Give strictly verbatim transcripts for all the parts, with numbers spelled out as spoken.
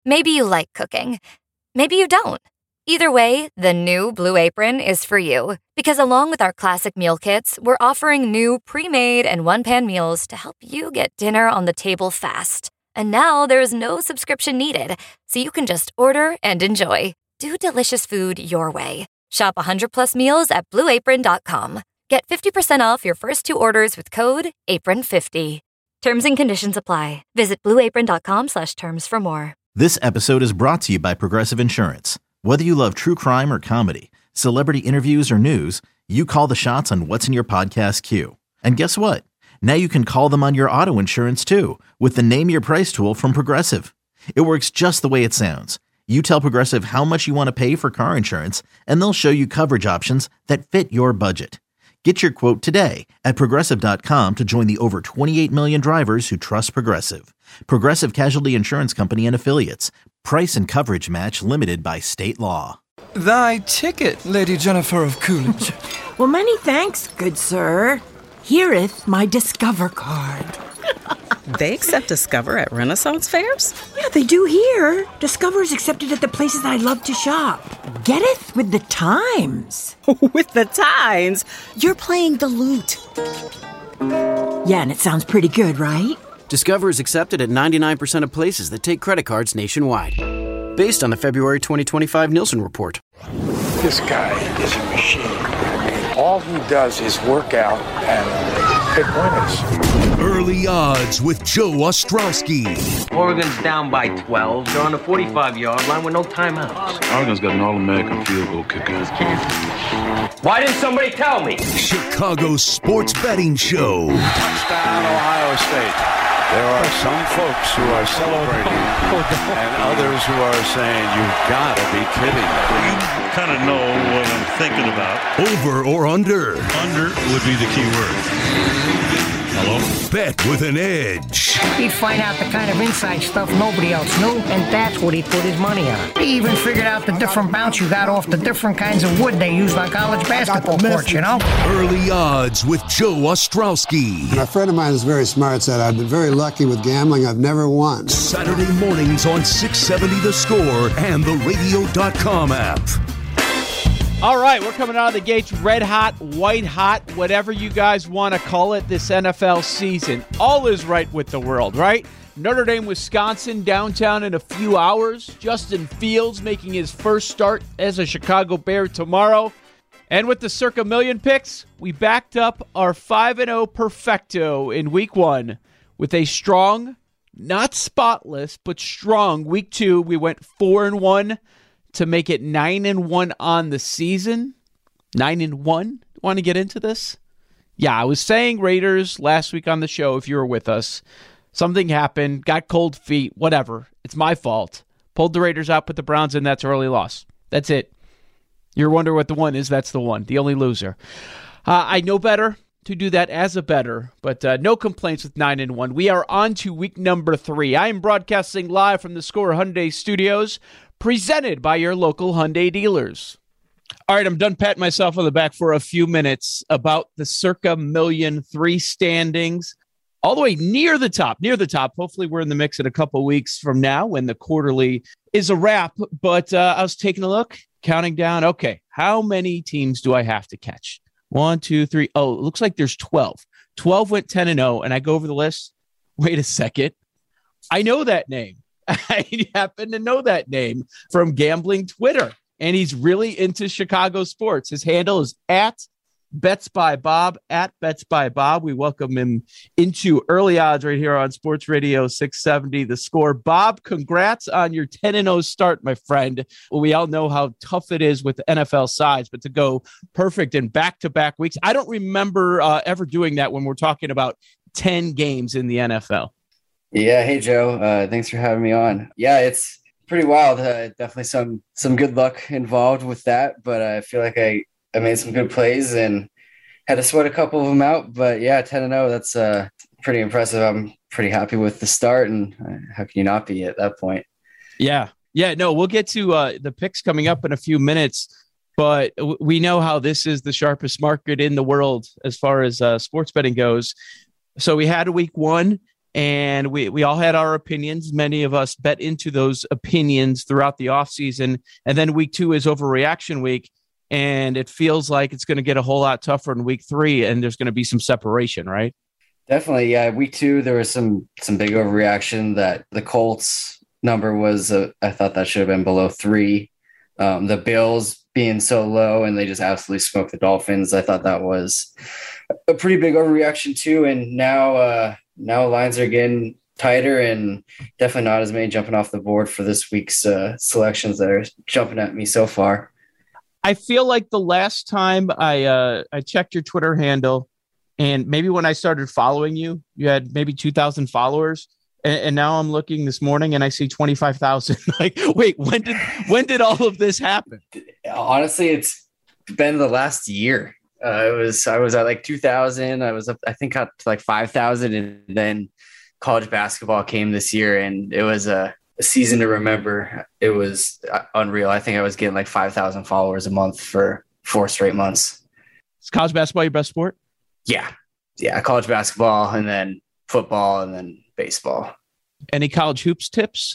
Maybe you like cooking. Maybe you don't. Either way, the new Blue Apron is for you. Because along with our classic meal kits, we're offering new pre-made and one-pan meals to help you get dinner on the table fast. And now there's no subscription needed, so you can just order and enjoy. Do delicious food your way. Shop one hundred plus meals at blue apron dot com. Get fifty percent off your first two orders with code apron fifty. Terms and conditions apply. Visit blue apron dot com slash terms for more. This episode is brought to you by Progressive Insurance. Whether you love true crime or comedy, celebrity interviews or news, you call the shots on what's in your podcast queue. And guess what? Now you can call them on your auto insurance too with the Name Your Price tool from Progressive. It works just the way it sounds. You tell Progressive how much you want to pay for car insurance, and they'll show you coverage options that fit your budget. Get your quote today at progressive dot com to join the over twenty-eight million drivers who trust Progressive. Progressive Casualty Insurance Company and Affiliates. Price and coverage match limited by state law. Thy ticket, Lady Jennifer of Coolidge. Well, many thanks, good sir. Hereeth my Discover card. They accept Discover at Renaissance fairs? Yeah, they do here. Discover's accepted at the places I love to shop. Getteth with the times. With the times? You're playing the lute. Yeah, and it sounds pretty good, right? Discover is accepted at ninety-nine percent of places that take credit cards nationwide. Based on the February twenty twenty-five Nielsen report. This guy is a machine. All he does is work out and pick winners. Early Odds with Joe Ostrowski. Oregon's down by twelve. They're on the forty-five-yard line with no timeouts. Oregon's got an All-American field goal kicker. Why didn't somebody tell me? Chicago's sports betting show. Touchdown, Ohio State. There are some folks who are celebrating and others who are saying, you've got to be kidding me. You kind of know what I'm thinking about. Over or under? Under would be the key word. Hello? Bet with an edge. He'd find out the kind of inside stuff nobody else knew, and that's what he'd put his money on. He even figured out the different bounce you got off the different kinds of wood they used on college basketball courts, you know? Early Odds with Joe Ostrowski. And a friend of mine is very smart, said, I've been very lucky with gambling. I've never won. Saturday mornings on six seventy The Score and the radio dot com app. All right, we're coming out of the gates red hot, white hot, whatever you guys want to call it this N F L season. All is right with the world, right? Notre Dame, Wisconsin, downtown in a few hours. Justin Fields making his first start as a Chicago Bear tomorrow. And with the circa million picks, we backed up our five and oh perfecto in week one with a strong, not spotless, but strong week two. We went four and one. To make it nine and one on the season. Nine and one. Want to get into this? Yeah, I was saying Raiders last week on the show. If you were with us, something happened. Got cold feet. Whatever. It's my fault. Pulled the Raiders out. Put the Browns in. That's early loss. That's it. You're wondering what the one is. That's the one. The only loser. Uh, I know better to do that as a better, but uh, no complaints with nine and one. We are on to week number three. I am broadcasting live from the Score Hyundai Studios, presented by your local Hyundai dealers. All right, I'm done patting myself on the back for a few minutes about the circa million three standings, all the way near the top, near the top. Hopefully we're in the mix in a couple weeks from now when the quarterly is a wrap. But uh, I was taking a look, counting down. Okay, how many teams do I have to catch? One, two, three. Oh, it looks like there's twelve. twelve went ten and oh, and I go over the list. Wait a second. I know that name. I happen to know that name from gambling Twitter, and he's really into Chicago sports. His handle is at Bets by Bob, at Bets by Bob. We welcome him into Early Odds right here on Sports Radio six seventy The Score. Bob, congrats on your ten and oh start, my friend. We all know how tough it is with N F L sides, but to go perfect in back-to-back weeks, I don't remember uh, ever doing that when we're talking about ten games in the N F L. Yeah. Hey, Joe. Uh, thanks for having me on. Yeah, it's pretty wild. Uh, definitely some some good luck involved with that, but I feel like I, I made some good plays and had to sweat a couple of them out. But yeah, ten and oh, that's uh, pretty impressive. I'm pretty happy with the start, and uh, how can you not be at that point? Yeah. Yeah, no, we'll get to uh, the picks coming up in a few minutes, but w- we know how this is the sharpest market in the world as far as uh, sports betting goes. So we had a week one. And we, we all had our opinions. Many of us bet into those opinions throughout the offseason. And then week two is overreaction week. And it feels like it's going to get a whole lot tougher in week three. And there's going to be some separation, right? Definitely. Yeah. Week two, there was some some big overreaction that the Colts number was, uh, I thought that should have been below three. Um, the Bills being so low and they just absolutely smoked the Dolphins. I thought that was a pretty big overreaction too. And now, uh, now lines are getting tighter and definitely not as many jumping off the board for this week's uh, selections that are jumping at me so far. I feel like the last time I uh, I checked your Twitter handle, and maybe when I started following you, you had maybe two thousand followers, and, and now I'm looking this morning and I see twenty-five thousand. Like, wait, when did when did all of this happen? Honestly, it's been the last year. Uh, it was I was at like two thousand. I was up, I think, up to like five thousand, and then college basketball came this year, and it was a, a season to remember. It was unreal. I think I was getting like five thousand followers a month for four straight months. Is college basketball your best sport? Yeah, yeah, college basketball, and then football, and then baseball. Any college hoops tips?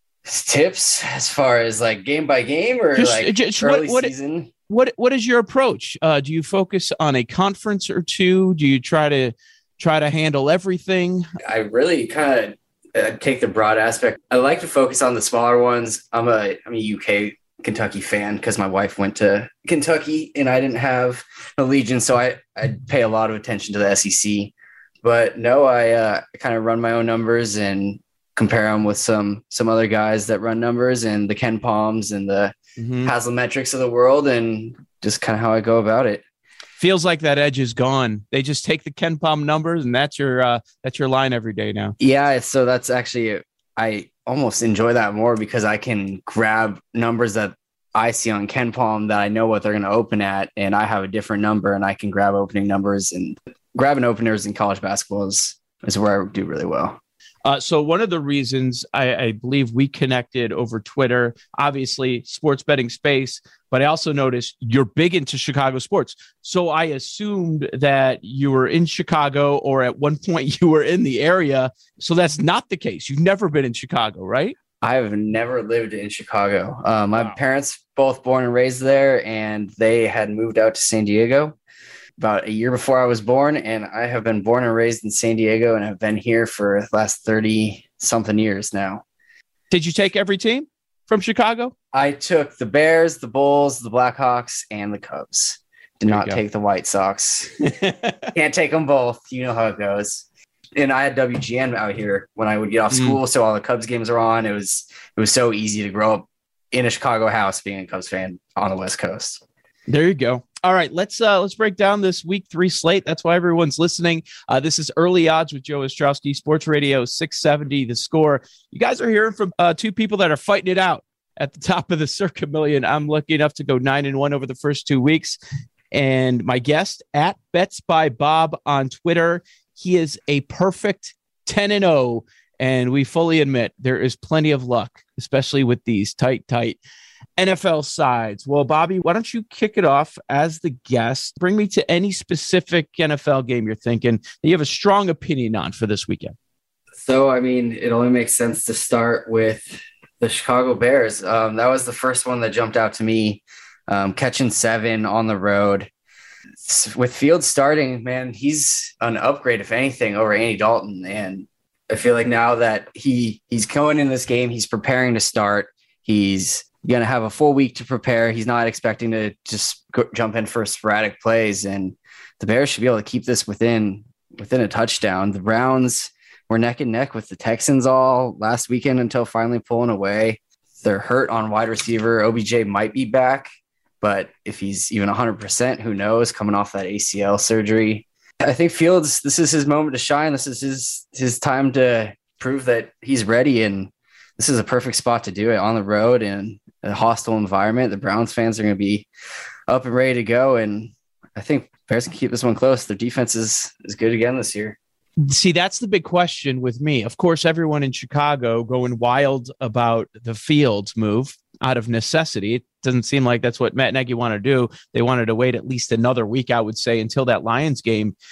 Tips as far as like game by game or just, like just early what, what, season? What what is your approach? Uh, do you focus on a conference or two? Do you try to try to handle everything? I really kind of uh, take the broad aspect. I like to focus on the smaller ones. I'm a I'm a U K Kentucky fan because my wife went to Kentucky and I didn't have allegiance, so I I pay a lot of attention to the S E C. But no, I uh, kind of run my own numbers and compare them with some some other guys that run numbers and the Ken Palms and the mm-hmm. Haslametrics of the world, and just kind of how I go about it. Feels like that edge is gone. They just take the Ken Palm numbers, and that's your uh, that's your line every day now. Yeah, so that's actually I almost enjoy that more because I can grab numbers that I see on Ken Palm that I know what they're going to open at, and I have a different number, and I can grab opening numbers, and grabbing openers in college basketball is, is where I do really well. Uh, so one of the reasons I, I believe we connected over Twitter, obviously sports betting space, but I also noticed you're big into Chicago sports. So I assumed that you were in Chicago or at one point you were in the area. So that's not the case. You've never been in Chicago, right? I have never lived in Chicago. Uh, my wow. parents both born and raised there, and they had moved out to San Diego about a year before I was born, and I have been born and raised in San Diego and have been here for the last thirty something years now. Did you take every team from Chicago? I took the Bears, the Bulls, the Blackhawks, and the Cubs. Did not take the White Sox. Can't take them both. You know how it goes. And I had W G N out here when I would get off school. Mm. So all the Cubs games are on. It was, it was so easy to grow up in a Chicago house being a Cubs fan on the West Coast. There you go. All right, let's uh, let's break down this week three slate. That's why everyone's listening. Uh, this is Early Odds with Joe Ostrowski, Sports Radio six seventy, The Score. You guys are hearing from uh, two people that are fighting it out at the top of the Circa Million. I'm lucky enough to go nine and one over the first two weeks. And my guest at Bets by Bob on Twitter, he is a perfect ten and oh. And we fully admit there is plenty of luck, especially with these tight, tight N F L sides. Well, Bobby, why don't you kick it off as the guest? Bring me to any specific N F L game you're thinking that you have a strong opinion on for this weekend. So, I mean, it only makes sense to start with the Chicago Bears. Um, that was the first one that jumped out to me, um, catching seven on the road. With Fields starting, man, he's an upgrade, if anything, over Andy Dalton. And I feel like now that he he's going in this game, he's preparing to start. He's going to have a full week to prepare. He's not expecting to just go, jump in for sporadic plays, and the Bears should be able to keep this within within a touchdown. The Browns were neck and neck with the Texans all last weekend until finally pulling away. They're hurt on wide receiver. O B J might be back, but if he's even one hundred percent, who knows, coming off that A C L surgery. I think Fields, this is his moment to shine. This is his his time to prove that he's ready, and this is a perfect spot to do it on the road in a hostile environment. The Browns fans are going to be up and ready to go, and I think Bears can keep this one close. Their defense is, is good again this year. See, that's the big question with me. Of course, everyone in Chicago going wild about the Fields move out of necessity. It doesn't seem like that's what Matt Nagy wanted to do. They wanted to wait at least another week, I would say, until that Lions game.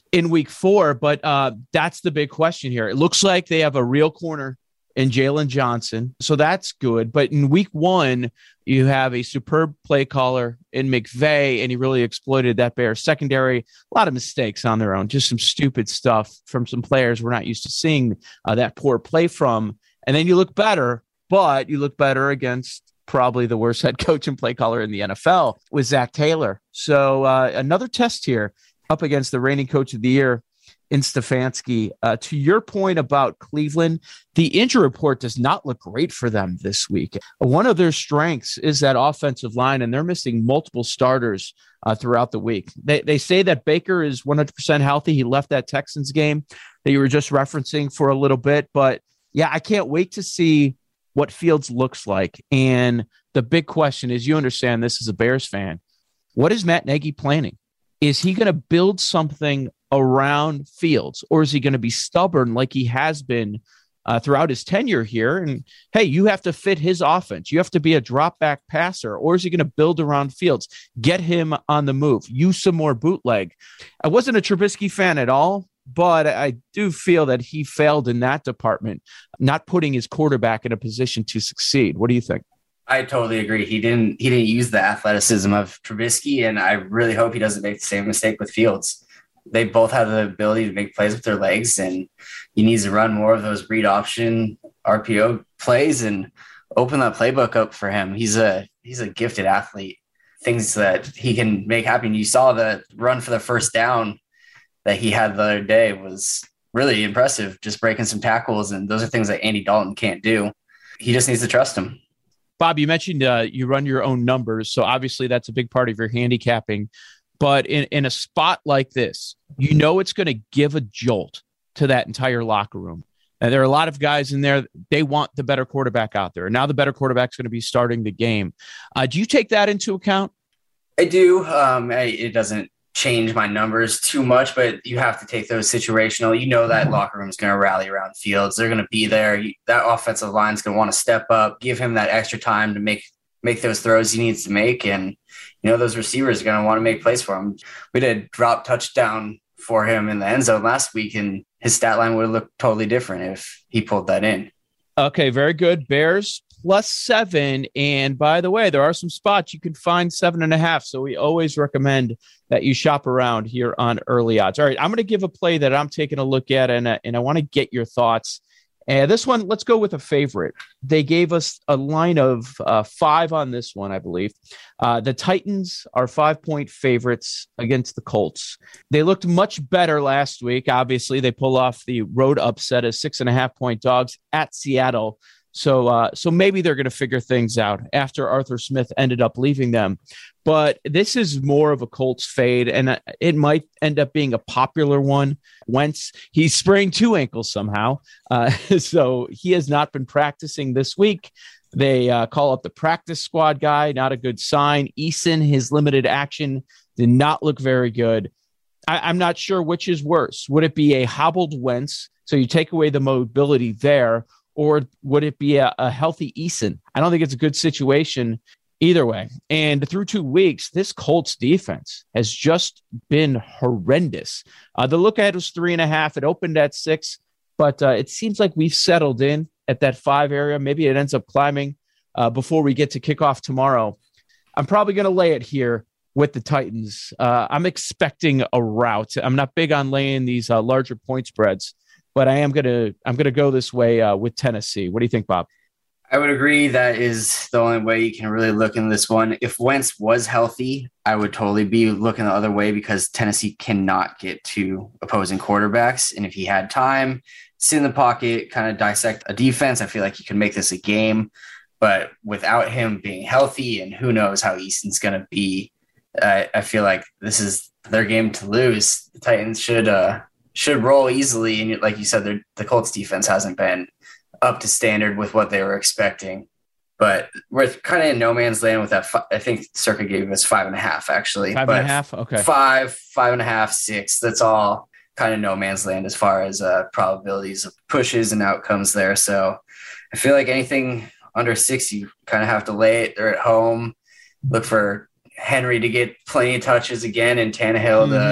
in week four. But uh, that's the big question here. It looks like they have a real corner in Jalen Johnson, so that's good. But in week one, you have a superb play caller in McVay, and he really exploited that Bears secondary. A lot of mistakes on their own, just some stupid stuff from some players we're not used to seeing uh, that poor play from. And then you look better, but you look better against probably the worst head coach and play caller in the N F L with Zach Taylor. So uh, another test here up against the reigning coach of the year in Stefanski. Uh, to your point about Cleveland, the injury report does not look great for them this week. One of their strengths is that offensive line, and they're missing multiple starters uh, throughout the week. They they say that Baker is one hundred percent healthy. He left that Texans game that you were just referencing for a little bit. But, yeah, I can't wait to see what Fields looks like. And the big question is, you understand this as a Bears fan, what is Matt Nagy planning? Is he going to build something around Fields, or is he going to be stubborn like he has been uh, throughout his tenure here? And hey, you have to fit his offense. You have to be a drop back passer, or is he going to build around Fields, get him on the move, use some more bootleg? I wasn't a Trubisky fan at all, but I do feel that he failed in that department, not putting his quarterback in a position to succeed. What do you think? I totally agree. He didn't he didn't use the athleticism of Trubisky, and I really hope he doesn't make the same mistake with Fields. They both have the ability to make plays with their legs, and he needs to run more of those read option R P O plays and open that playbook up for him. He's a he's a gifted athlete. Things that he can make happen. You saw the run for the first down that he had the other day was really impressive, just breaking some tackles, and those are things that Andy Dalton can't do. He just needs to trust him. Bob, you mentioned uh, you run your own numbers, so obviously that's a big part of your handicapping. But in, in a spot like this, you know it's going to give a jolt to that entire locker room. And there are a lot of guys in there, they want the better quarterback out there. And now the better quarterback's going to be starting the game. Uh, do you take that into account? I do. Um, I, it doesn't change my numbers too much, but you have to take those situational. You know that locker room is going to rally around Fields. They're going to be there. You, that offensive line is going to want to step up, give him that extra time to make make those throws he needs to make. And, you know, those receivers are going to want to make plays for him. We did a drop touchdown for him in the end zone last week, and his stat line would have looked totally different if he pulled that in. Okay, very good. Bears plus seven. And by the way, there are some spots you can find seven and a half. So we always recommend that you shop around here on Early Odds. All right, I'm going to give a play that I'm taking a look at, and, uh, and I want to get your thoughts. And this one, let's go with a favorite. They gave us a line of uh, five on this one, I believe. Uh, the Titans are five-point favorites against the Colts. They looked much better last week. Obviously, they pull off the road upset as six-and-a-half-point dogs at Seattle. So, uh, so maybe they're going to figure things out after Arthur Smith ended up leaving them. But this is more of a Colts fade, and it might end up being a popular one. Wentz, he sprained two ankles somehow, uh, so he has not been practicing this week. They uh, call up the practice squad guy, not a good sign. Eason, his limited action did not look very good. I, I'm not sure which is worse. Would it be a hobbled Wentz, so you take away the mobility there, or would it be a, a healthy Eason? I don't think it's a good situation either way. And through two weeks, this Colts defense has just been horrendous. Uh, the look ahead was three and a half. It opened at six, but uh, it seems like we've settled in at that five area. Maybe it ends up climbing uh, before we get to kickoff tomorrow. I'm probably going to lay it here with the Titans. Uh, I'm expecting a rout. I'm not big on laying these uh, larger point spreads, but I am going to, I'm going to go this way uh, with Tennessee. What do you think, Bob? I would agree that is the only way you can really look in this one. If Wentz was healthy, I would totally be looking the other way because Tennessee cannot get to opposing quarterbacks. And if he had time, sit in the pocket, kind of dissect a defense, I feel like he could make this a game. But without him being healthy, and who knows how Easton's going to be, uh, I feel like this is their game to lose. The Titans should uh, should roll easily. And like you said, the Colts defense hasn't been up to standard with what they were expecting, but we're kind of in no man's land with that. I think Circa gave us five and a half actually. Five but and a half. Okay. Five, five and a half, six. That's all kind of no man's land as far as uh, probabilities of pushes and outcomes there. So I feel like anything under six, you kind of have to lay it. They're at home. Look for Henry to get plenty of touches again and Tannehill mm-hmm. to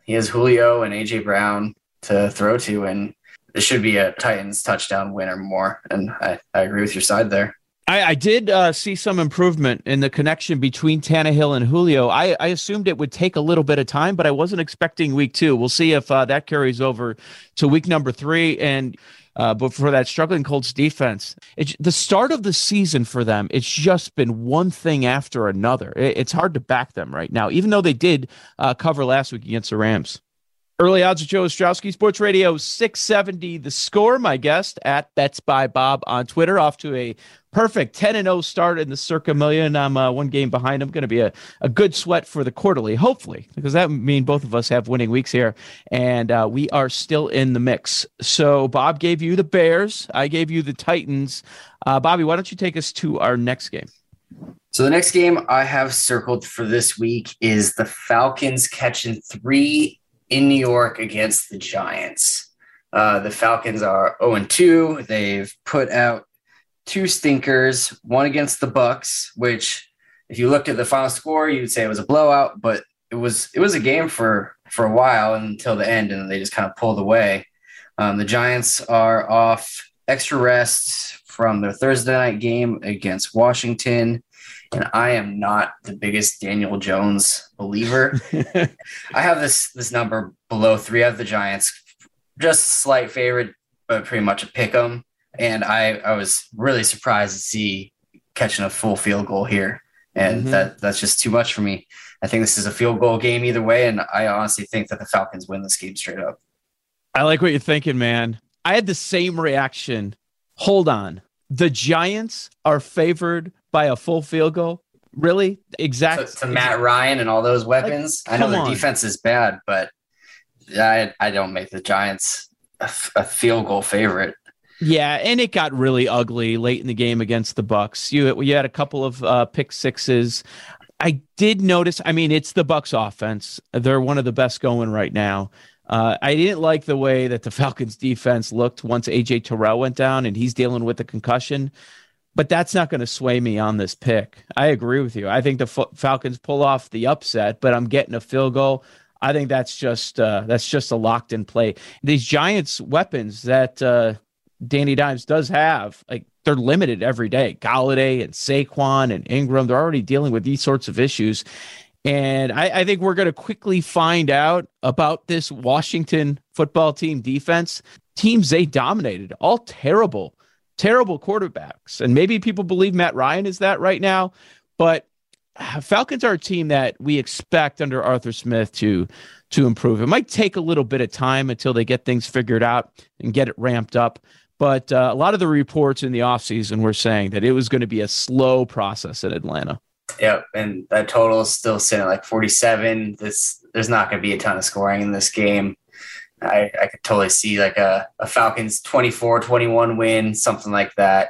he has Julio and A J Brown to throw to, and it should be a Titans touchdown win or more. And I, I agree with your side there. I, I did uh, see some improvement in the connection between Tannehill and Julio. I, I assumed it would take a little bit of time, but I wasn't expecting week two. We'll see if uh, that carries over to week number three. And uh, but for that struggling Colts defense, it's the start of the season for them. It's just been one thing after another. It, it's hard to back them right now, even though they did uh, cover last week against the Rams. Early odds with Joe Ostrowski, Sports Radio six seventy The Score. My guest at Bets by Bob on Twitter, off to a perfect ten and oh start in the Circa Million. I'm uh, one game behind him. Going to be a, a good sweat for the quarterly, hopefully, because that would mean both of us have winning weeks here, and uh, we are still in the mix. So Bob gave you the Bears. I gave you the Titans. Uh, Bobby, why don't you take us to our next game? So the next game I have circled for this week is the Falcons catching three in New York against the Giants. Uh, the Falcons are oh and two. They've put out two stinkers, one against the Bucks, which if you looked at the final score, you'd say it was a blowout, but it was it was a game for, for a while until the end, and they just kind of pulled away. Um, the Giants are off extra rest from their Thursday night game against Washington. And I am not the biggest Daniel Jones believer. I have this this number below three. I have the Giants, just a slight favorite, but pretty much a pick 'em. And I, I was really surprised to see catching a full field goal here. And mm-hmm. that that's just too much for me. I think this is a field goal game either way. And I honestly think that the Falcons win this game straight up. I like what you're thinking, man. I had the same reaction. Hold on. The Giants are favored by a full field goal? Really? Exactly. So, to Matt Ryan and all those weapons? Like, I know their on. defense is bad, but I, I don't make the Giants a, a field goal favorite. Yeah, and it got really ugly late in the game against the Bucks. You, you had a couple of uh, pick sixes. I did notice, I mean, it's the Bucks offense. They're one of the best going right now. Uh, I didn't like the way that the Falcons defense looked once A J Terrell went down and he's dealing with the concussion, but that's not going to sway me on this pick. I agree with you. I think the F- Falcons pull off the upset, but I'm getting a field goal. I think that's just uh, that's just a locked in play. These Giants weapons that uh, Danny Dimes does have, like they're limited every day. Galladay and Saquon and Ingram, they're already dealing with these sorts of issues. And I, I think we're going to quickly find out about this Washington football team defense. Teams they dominated, all terrible, terrible quarterbacks. And maybe people believe Matt Ryan is that right now. But Falcons are a team that we expect under Arthur Smith to, to improve. It might take a little bit of time until they get things figured out and get it ramped up. But uh, a lot of the reports in the offseason were saying that it was going to be a slow process in Atlanta. Yep, and that total is still sitting at like forty-seven. This there's not going to be a ton of scoring in this game. I, I could totally see like a, a Falcons twenty-four twenty-one win, something like that.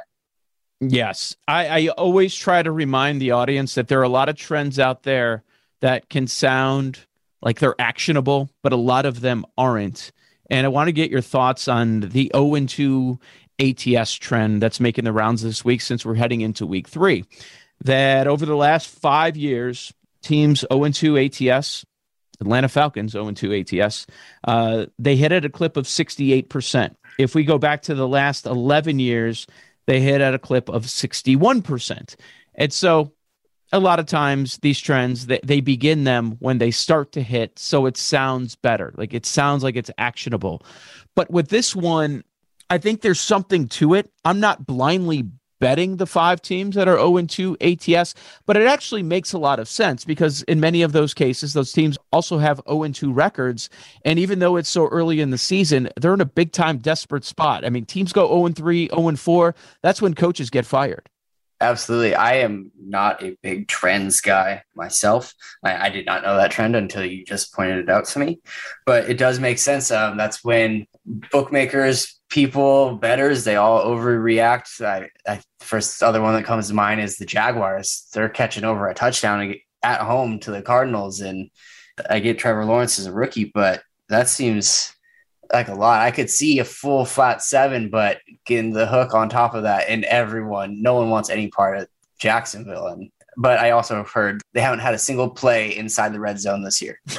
Yes, I, I always try to remind the audience that there are a lot of trends out there that can sound like they're actionable, but a lot of them aren't. And I want to get your thoughts on the oh and two A T S trend that's making the rounds this week since we're heading into week three. That over the last five years, teams oh and two A T S, Atlanta Falcons oh and two A T S, uh, they hit at a clip of sixty-eight percent. If we go back to the last eleven years, they hit at a clip of sixty-one percent. And so a lot of times these trends, they, they begin them when they start to hit, so it sounds better. Like it sounds like it's actionable. But with this one, I think there's something to it. I'm not blindly betting the five teams that are oh and two A T S, but it actually makes a lot of sense because in many of those cases, those teams also have oh and two records. And even though it's so early in the season, they're in a big time desperate spot. I mean, teams go oh and three, oh and four. That's when coaches get fired. Absolutely. I am not a big trends guy myself. I, I did not know that trend until you just pointed it out to me, but it does make sense. Um, that's when bookmakers, people, bettors, they all overreact. I, I, first other one that comes to mind is the Jaguars. They're catching over a touchdown at home to the Cardinals. And I get Trevor Lawrence as a rookie, but that seems like a lot. I could see a full flat seven, but getting the hook on top of that, and everyone, no one wants any part of Jacksonville. And but I also heard they haven't had a single play inside the red zone this year.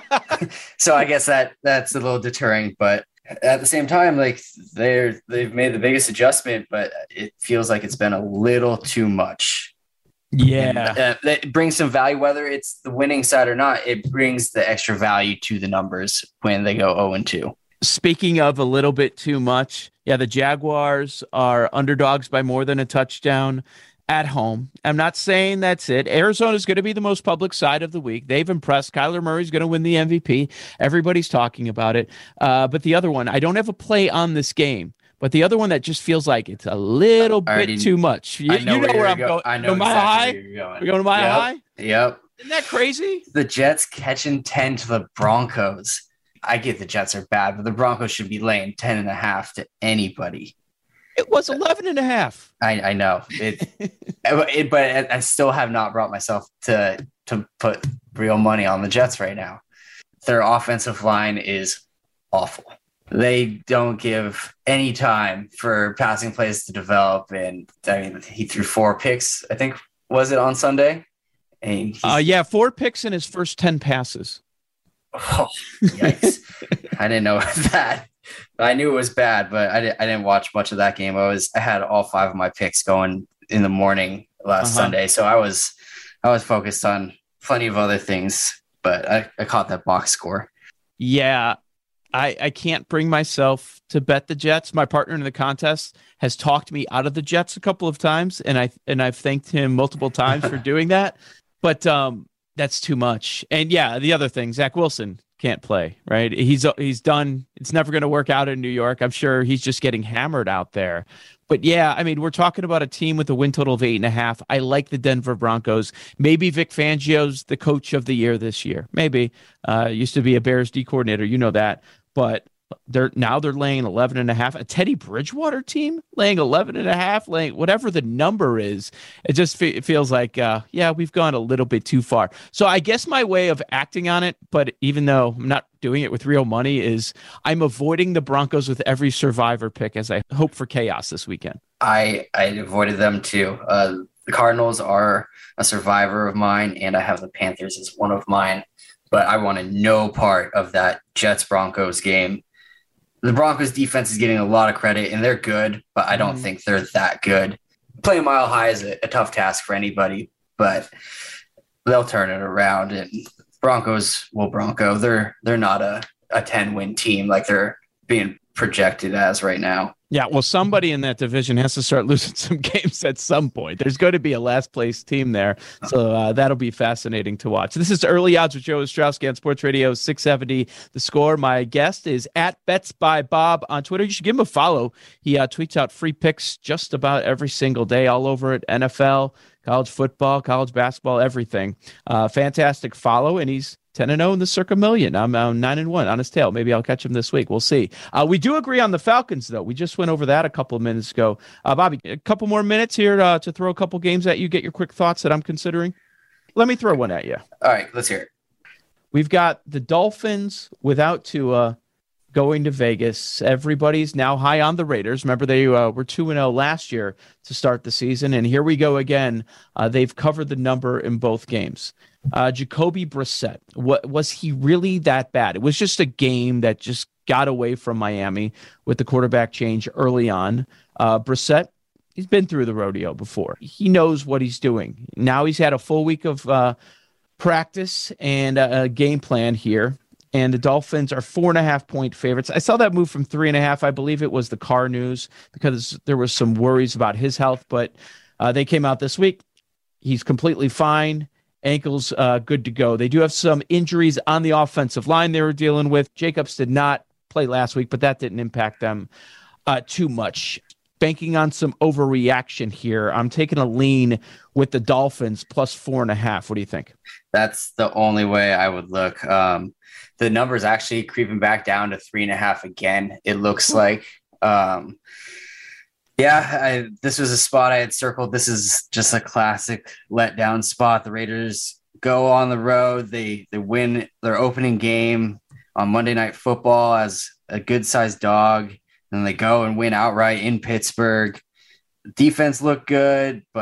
So I guess that that's a little deterring, but at the same time, like they're they've made the biggest adjustment, but it feels like it's been a little too much. Yeah, and, uh, that brings some value, whether it's the winning side or not. It brings the extra value to the numbers when they go oh and two. Speaking of a little bit too much, yeah, the Jaguars are underdogs by more than a touchdown at home. I'm not saying that's it. Arizona is going to be the most public side of the week. They've impressed. Kyler Murray's going to win the M V P. Everybody's talking about it. Uh, but the other one, I don't have a play on this game, but the other one that just feels like it's a little already, bit too much. You, I know you know where, where I'm go- going. I know go Mile exactly High? where you're going. We're going to Mile yep. High? Yep. Isn't that crazy? The Jets catching ten to the Broncos. I get the Jets are bad, but the Broncos should be laying ten and a half to anybody. It was eleven and a half. I, I know it, it, but I still have not brought myself to to put real money on the Jets right now. Their offensive line is awful. They don't give any time for passing plays to develop. And I mean, he threw four picks, I think, was it on Sunday? And uh, yeah, four picks in his first ten passes. Oh, yikes. I didn't know that. I knew it was bad, but I, di- I didn't watch much of that game. I was I had all five of my picks going in the morning last uh-huh. Sunday, so I was I was focused on plenty of other things, but I, I caught that box score. Yeah, I I can't bring myself to bet the Jets. My partner in the contest has talked me out of the Jets a couple of times, and I and I've thanked him multiple times for doing that. But um, that's too much. And yeah, the other thing, Zach Wilson can't play, right? He's he's done. It's never going to work out in New York. I'm sure he's just getting hammered out there. But yeah, I mean, we're talking about a team with a win total of eight and a half. I like the Denver Broncos. Maybe Vic Fangio's the coach of the year this year. Maybe. Uh, used to be a Bears D coordinator. You know that. But they're now they're laying eleven and a half. A Teddy Bridgewater team laying eleven and a half, laying whatever the number is. It just fe- it feels like, uh, yeah, we've gone a little bit too far. So I guess my way of acting on it, but even though I'm not doing it with real money, is I'm avoiding the Broncos with every survivor pick as I hope for chaos this weekend. I, I avoided them too. Uh, the Cardinals are a survivor of mine, and I have the Panthers as one of mine. But I wanted no part of that Jets-Broncos game. The Broncos defense is getting a lot of credit, and they're good, but I don't mm. think they're that good. Playing Mile High is a, a tough task for anybody, but they'll turn it around. And Broncos will Bronco. They're they're not a, a ten-win team like they're being projected as right now. Yeah, well, somebody in that division has to start losing some games at some point. There's going to be a last place team there. So uh, that'll be fascinating to watch. This is Early Odds with Joe Ostrowski on Sports Radio six seventy The Score. My guest is at Bets by Bob on Twitter. You should give him a follow. He uh, tweets out free picks just about every single day all over it. N F L, college football, college basketball, everything. Uh, fantastic follow, and he's ten and oh in the Circa Million. I'm uh, nine and one on his tail. Maybe I'll catch him this week. We'll see. Uh, we do agree on the Falcons, though. We just went over that a couple of minutes ago. Uh, Bobby, a couple more minutes here uh, to throw a couple games at you, get your quick thoughts that I'm considering. Let me throw one at you. All right, let's hear it. We've got the Dolphins without Tua going to Vegas. Everybody's now high on the Raiders. Remember, they uh, were two and oh last year to start the season, and here we go again. Uh, they've covered the number in both games. Uh, Jacoby Brissett, what, was he really that bad? It was just a game that just got away from Miami with the quarterback change early on. Uh, Brissett, he's been through the rodeo before. He knows what he's doing. Now he's had a full week of uh, practice and a, a game plan here. And the Dolphins are four and a half point favorites. I saw that move from three and a half. I believe it was the Carr news because there was some worries about his health, but uh, they came out this week. He's completely fine. Ankles uh, good to go. They do have some injuries on the offensive line they were dealing with. Jacobs did not play last week, but that didn't impact them uh, too much. Banking on some overreaction here, I'm taking a lean with the Dolphins plus four and a half. What do you think? That's the only way I would look. Um, the number's actually creeping back down to three and a half again. It looks like, um, yeah, I, this was a spot I had circled. This is just a classic letdown spot. The Raiders go on the road. They, they win their opening game on Monday Night Football as a good sized dog. And they go and win outright in Pittsburgh. Defense looked good, but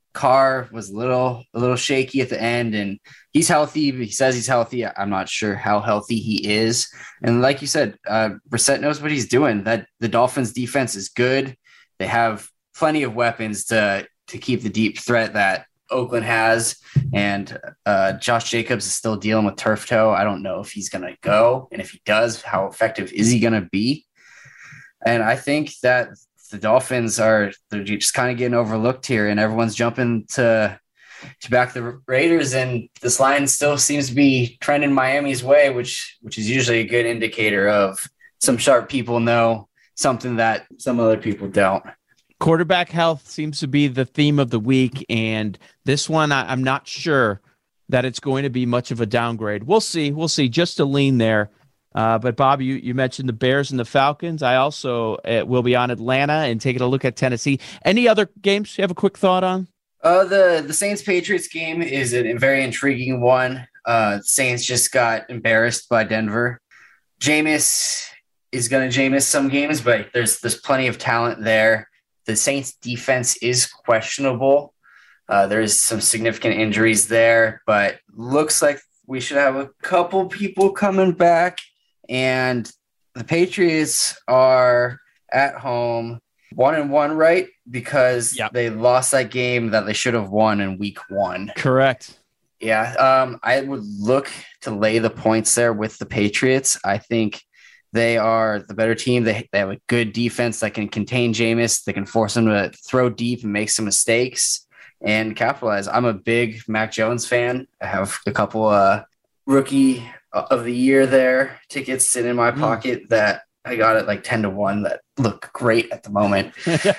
Carr was a little a little shaky at the end, and he's healthy. He says he's healthy. I'm not sure how healthy he is. And like you said, uh, Brissett knows what he's doing. That the Dolphins' defense is good. They have plenty of weapons to to keep the deep threat that Oakland has. And uh, Josh Jacobs is still dealing with turf toe. I don't know if he's going to go, and if he does, how effective is he going to be? And I think that the Dolphins are they're just kind of getting overlooked here, and everyone's jumping to to back the Raiders, and this line still seems to be trending Miami's way, which which is usually a good indicator of some sharp people know something that some other people don't. Quarterback health seems to be the theme of the week, and this one I, I'm not sure that it's going to be much of a downgrade. We'll see. We'll see. Just a lean there. Uh, but, Bob, you, you mentioned the Bears and the Falcons. I also uh, will be on Atlanta and taking a look at Tennessee. Any other games you have a quick thought on? Uh, the, the Saints-Patriots game is a very intriguing one. Uh, Saints just got embarrassed by Denver. Jameis is going to Jameis some games, but there's there's plenty of talent there. The Saints' defense is questionable. Uh, there's some significant injuries there, but looks like we should have a couple people coming back. And the Patriots are at home one and one, right? Because yep. they lost that game that they should have won in week one. Correct. Yeah. Um, I would look to lay the points there with the Patriots. I think they are the better team. They, they have a good defense that can contain Jameis. They can force him to throw deep and make some mistakes and capitalize. I'm a big Mac Jones fan. I have a couple uh, rookie of the year there tickets sitting in my mm. pocket that I got at like ten to one that look great at the moment.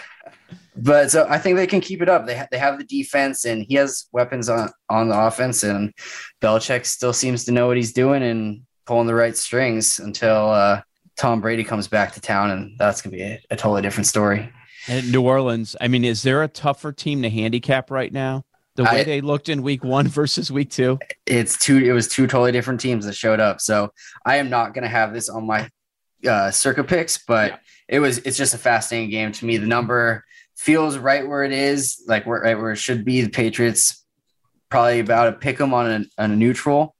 But so I think they can keep it up. They ha- they have the defense, and he has weapons on, on the offense, and Belichick still seems to know what he's doing and pulling the right strings until uh, Tom Brady comes back to town, and that's going to be a, a totally different story. And New Orleans, I mean, is there a tougher team to handicap right now? The way I, they looked in week one versus week two? It's two. It was two totally different teams that showed up. So I am not going to have this on my uh, circa picks, but yeah. it was. It's just a fascinating game to me. The number feels right where it is, like where, right where it should be. The Patriots probably about to pick them on a, on a neutral.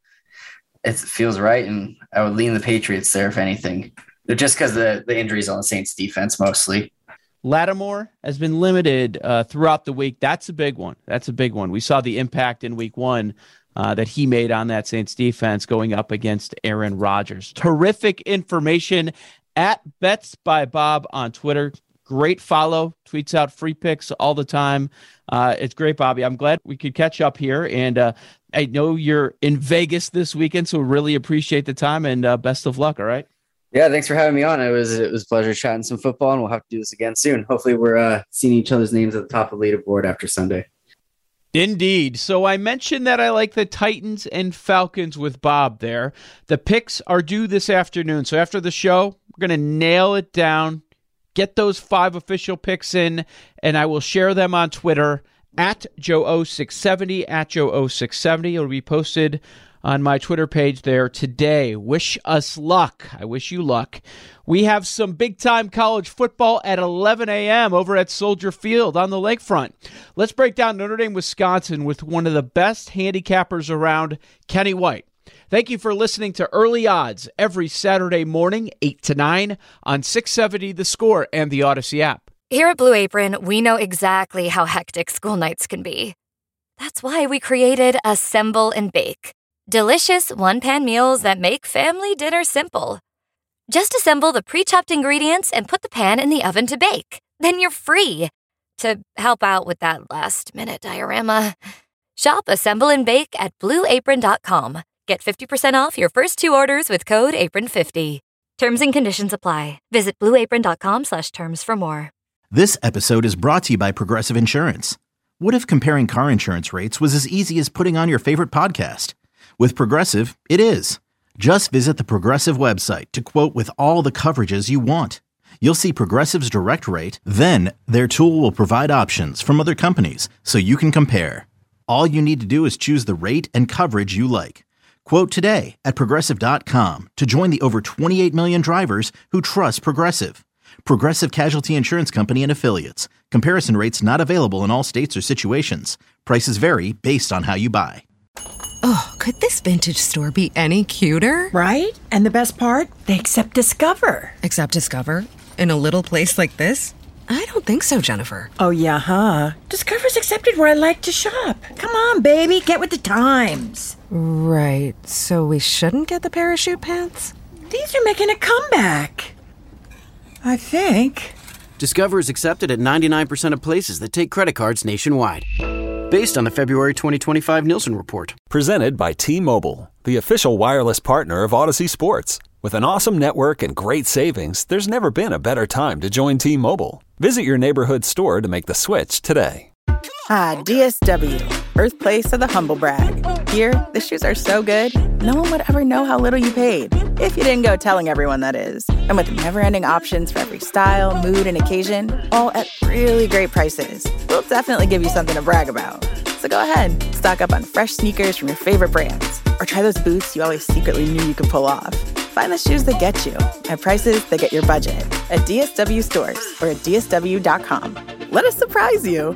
It feels right, and I would lean the Patriots there if anything, just because the the injuries on the Saints defense mostly. Lattimore has been limited uh, throughout the week. That's a big one. That's a big one. We saw the impact in week one uh, that he made on that Saints defense going up against Aaron Rodgers. Terrific information at Bets by Bob on Twitter. Great follow. Tweets out free picks all the time. Uh, it's great, Bobby. I'm glad we could catch up here. And uh, I know you're in Vegas this weekend, so really appreciate the time and uh, best of luck, all right? Yeah, thanks for having me on. It was it was a pleasure chatting some football, and we'll have to do this again soon. Hopefully we're uh, seeing each other's names at the top of the leaderboard after Sunday. Indeed. So I mentioned that I like the Titans and Falcons with Bob there. The picks are due this afternoon. So after the show, we're going to nail it down, get those five official picks in, and I will share them on Twitter at Joe O six seventy, at Joe O six seventy. It'll be posted on my Twitter page there today. Wish us luck. I wish you luck. We have some big-time college football at eleven a.m. over at Soldier Field on the lakefront. Let's break down Notre Dame, Wisconsin with one of the best handicappers around, Kenny White. Thank you for listening to Early Odds every Saturday morning, eight to nine, on six seventy The Score and the Odyssey app. Here at Blue Apron, we know exactly how hectic school nights can be. That's why we created Assemble and Bake. Delicious one-pan meals that make family dinner simple. Just assemble the pre-chopped ingredients and put the pan in the oven to bake. Then you're free to help out with that last-minute diorama. Shop Assemble and Bake at blue apron dot com. Get fifty percent off your first two orders with code apron fifty. Terms and conditions apply. Visit blue apron dot com slash terms for more. This episode is brought to you by Progressive Insurance. What if comparing car insurance rates was as easy as putting on your favorite podcast? With Progressive, it is. Just visit the Progressive website to quote with all the coverages you want. You'll see Progressive's direct rate, then their tool will provide options from other companies so you can compare. All you need to do is choose the rate and coverage you like. Quote today at progressive dot com to join the over twenty-eight million drivers who trust Progressive. Progressive Casualty Insurance Company and Affiliates. Comparison rates not available in all states or situations. Prices vary based on how you buy. Oh, could this vintage store be any cuter? Right? And the best part? They accept Discover. Accept Discover? In a little place like this? I don't think so, Jennifer. Oh, yeah, huh? Discover's accepted where I like to shop. Come on, baby, get with the times. Right, so we shouldn't get the parachute pants? These are making a comeback. I think. Discover is accepted at ninety-nine percent of places that take credit cards nationwide. Based on the February twenty twenty-five Nielsen report. Presented by T-Mobile, the official wireless partner of Odyssey Sports. With an awesome network and great savings, there's never been a better time to join T-Mobile. Visit your neighborhood store to make the switch today. Ah, D S W, birthplace of the humble brag. Here, the shoes are so good, no one would ever know how little you paid. If you didn't go telling everyone, that is. And with never-ending options for every style, mood, and occasion, all at really great prices, we'll definitely give you something to brag about. So go ahead, stock up on fresh sneakers from your favorite brands, or try those boots you always secretly knew you could pull off. Find the shoes that get you at prices that get your budget at D S W stores or at D S W dot com. Let us surprise you.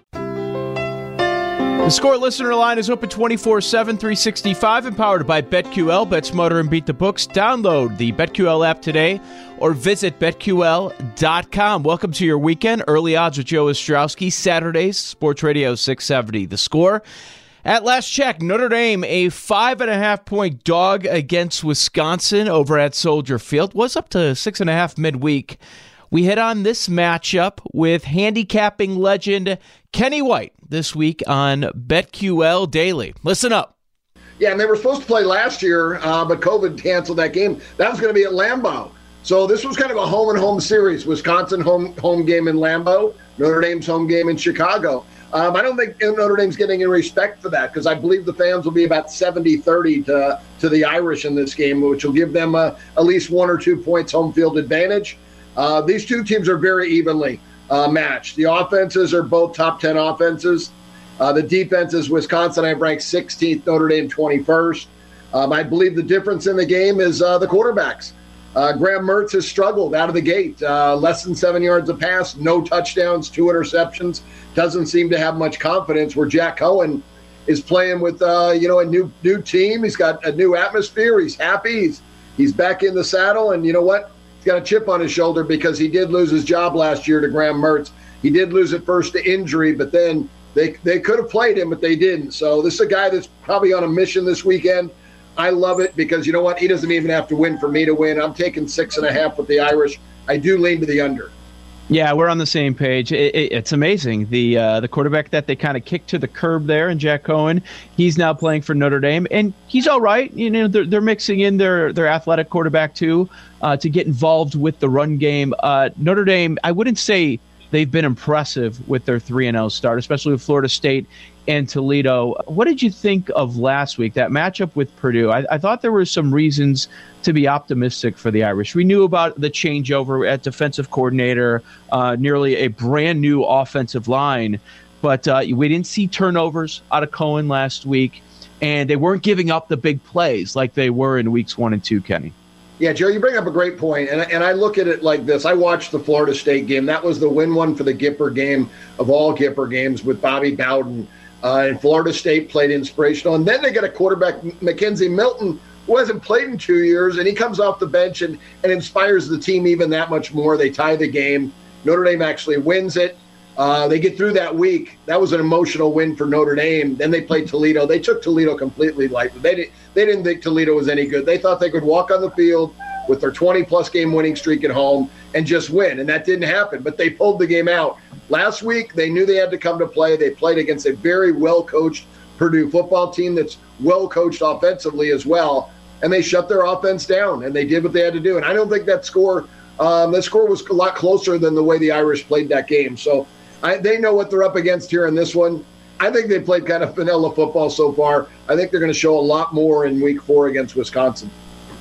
The Score listener line is open twenty-four seven, three sixty-five and powered by BetQL. Bet smarter and beat the books. Download the BetQL app today or visit Bet Q L dot com. Welcome to your weekend. Early Odds with Joe Ostrowski. Saturdays, Sports Radio six seventy. The Score. At last check, Notre Dame, a five and a half point dog against Wisconsin over at Soldier Field. Was up to six and a half midweek. We hit on this matchup with handicapping legend Kenny White this week on BetQL Daily. Listen up. Yeah, and they were supposed to play last year, uh, but COVID canceled that game. That was going to be at Lambeau. So this was kind of a home and home series. Wisconsin home home game in Lambeau, Notre Dame's home game in Chicago. Um, I don't think Notre Dame's getting any respect for that because I believe the fans will be about seventy thirty to, to the Irish in this game, which will give them uh, at least one or two points home field advantage. Uh, these two teams are very evenly uh, matched. The offenses are both top ten offenses. Uh, the defenses, Wisconsin, I've ranked sixteenth, Notre Dame twenty-first. Um, I believe the difference in the game is uh, the quarterbacks. Uh, Graham Mertz has struggled out of the gate. Uh, less than seven yards a pass, no touchdowns, two interceptions. Doesn't seem to have much confidence. Where Jack Cohen is playing with uh, you know a new new team. He's got a new atmosphere. He's happy. He's he's back in the saddle. And you know what? He's got a chip on his shoulder because he did lose his job last year to Graham Mertz. He did lose it first to injury, but then they they could have played him, but they didn't. So this is a guy that's probably on a mission this weekend. I love it because you know what? He doesn't even have to win for me to win. I'm taking six and a half with the Irish. I do lean to the under. Yeah, we're on the same page. It, it, it's amazing. The uh, the quarterback that they kind of kicked to the curb there, and Jack Cohen, he's now playing for Notre Dame, and he's all right. You know, they're, they're mixing in their their athletic quarterback too uh, to get involved with the run game. Uh, Notre Dame, I wouldn't say they've been impressive with their three and oh start, especially with Florida State and Toledo. What did you think of last week, that matchup with Purdue? I, I thought there were some reasons to be optimistic for the Irish. We knew about the changeover at defensive coordinator, uh, nearly a brand new offensive line, but uh, we didn't see turnovers out of Cohen last week, and they weren't giving up the big plays like they were in weeks one and two, Kenny. Yeah, Joe, you bring up a great point, and, and I look at it like this. I watched the Florida State game. That was the win one for the Gipper game of all Gipper games with Bobby Bowden. Uh, and Florida State played inspirational. And then they get a quarterback, Mackenzie Milton, who hasn't played in two years, and he comes off the bench and, and inspires the team even that much more. They tie the game. Notre Dame actually wins it. Uh, they get through that week. That was an emotional win for Notre Dame. Then they played Toledo. They took Toledo completely lightly. They, did, they didn't think Toledo was any good. They thought they could walk on the field with their twenty-plus game winning streak at home and just win, and that didn't happen. But they pulled the game out. Last week, they knew they had to come to play. They played against a very well-coached Purdue football team that's well-coached offensively as well, and they shut their offense down, and they did what they had to do. And I don't think that score um, – that score was a lot closer than the way the Irish played that game. So I, they know what they're up against here in this one. I think they played kind of vanilla football so far. I think they're going to show a lot more in week four against Wisconsin.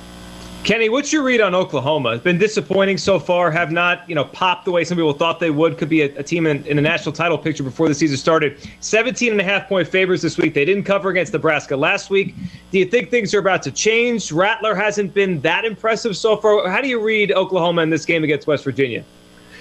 Kenny, what's your read on Oklahoma? It's been disappointing so far, have not, you know, popped the way some people thought they would. Could be a, a team in, in a national title picture before the season started. seventeen and a half point favorites this week. They didn't cover against Nebraska last week. Do you think things are about to change? Rattler hasn't been that impressive so far. How do you read Oklahoma in this game against West Virginia?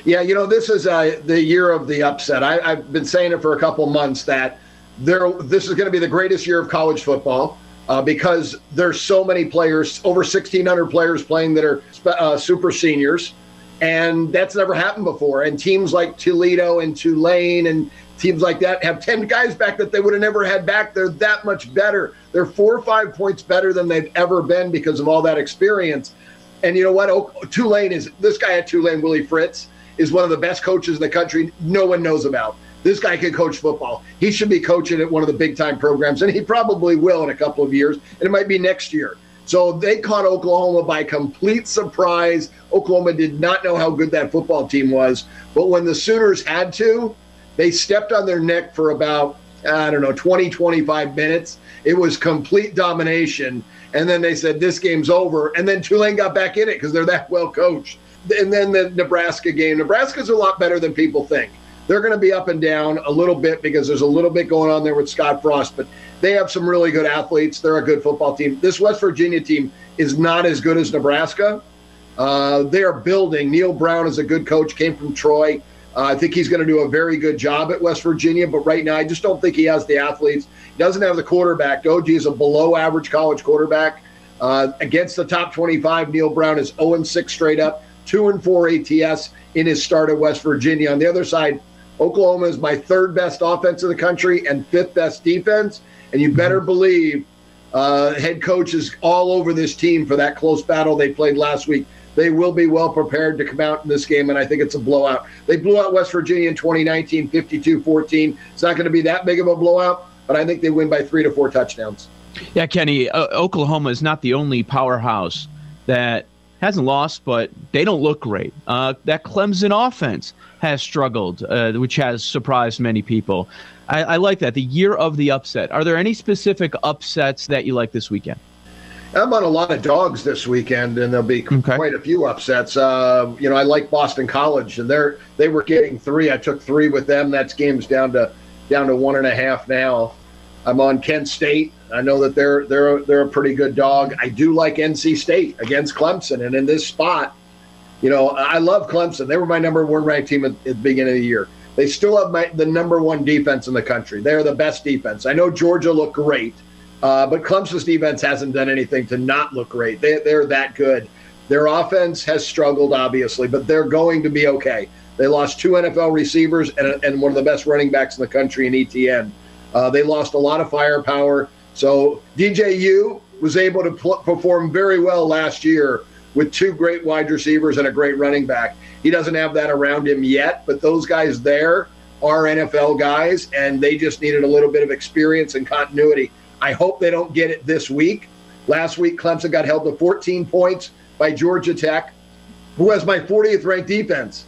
Yeah, you know, this is uh, the year of the upset. I, I've been saying it for a couple months that there, this is going to be the greatest year of college football uh, because there's so many players, over sixteen hundred players playing that are uh, super seniors, and that's never happened before. And teams like Toledo and Tulane and teams like that have ten guys back that they would have never had back. They're that much better. They're four or five points better than they've ever been because of all that experience. And you know what? Oh, Tulane is, this guy at Tulane, Willie Fritz, is one of the best coaches in the country no one knows about. This guy can coach football. He should be coaching at one of the big-time programs, and he probably will in a couple of years, and it might be next year. So they caught Oklahoma by complete surprise. Oklahoma did not know how good that football team was, but when the Sooners had to, they stepped on their neck for about, I don't know, twenty, twenty-five minutes. It was complete domination, and then they said, this game's over, and then Tulane got back in it because they're that well coached. And then the Nebraska game. Nebraska's a lot better than people think. They're going to be up and down a little bit because there's a little bit going on there with Scott Frost, but they have some really good athletes. They're a good football team. This West Virginia team is not as good as Nebraska. Uh, they are building. Neil Brown is a good coach, came from Troy. Uh, I think he's going to do a very good job at West Virginia, but right now I just don't think he has the athletes. He doesn't have the quarterback. Doji is a below-average college quarterback. Uh, against the top twenty-five, Neil Brown is oh and six straight up. Two and four A T S in his start at West Virginia. On the other side, Oklahoma is my third best offense in the country and fifth best defense. And you better believe uh, head coach is all over this team for that close battle they played last week. They will be well prepared to come out in this game, and I think it's a blowout. They blew out West Virginia in twenty nineteen, fifty-two fourteen. It's not going to be that big of a blowout, but I think they win by three to four touchdowns. Yeah, Kenny, uh, Oklahoma is not the only powerhouse that hasn't lost, but they don't look great. Uh, that Clemson offense has struggled, uh, which has surprised many people. I, I like that. The year of the upset. Are there any specific upsets that you like this weekend? I'm on a lot of dogs this weekend, and there'll be okay. quite a few upsets. Uh, you know, I like Boston College, and they're they were getting three. I took three with them. That game's down to down to one and a half now. I'm on Kent State. I know that they're they're they're a pretty good dog. I do like N C State against Clemson, and in this spot, you know, I love Clemson. They were my number one ranked team at, at the beginning of the year. They still have my, the number one defense in the country. They're the best defense. I know Georgia looked great, uh, but Clemson's defense hasn't done anything to not look great. They, they're that good. Their offense has struggled, obviously, but they're going to be okay. They lost two N F L receivers and, and one of the best running backs in the country in E T N. Uh, they lost a lot of firepower. So D J U was able to pl- perform very well last year with two great wide receivers and a great running back. He doesn't have that around him yet, but those guys there are N F L guys, and they just needed a little bit of experience and continuity. I hope they don't get it this week. Last week, Clemson got held to fourteen points by Georgia Tech, who has my fortieth ranked defense.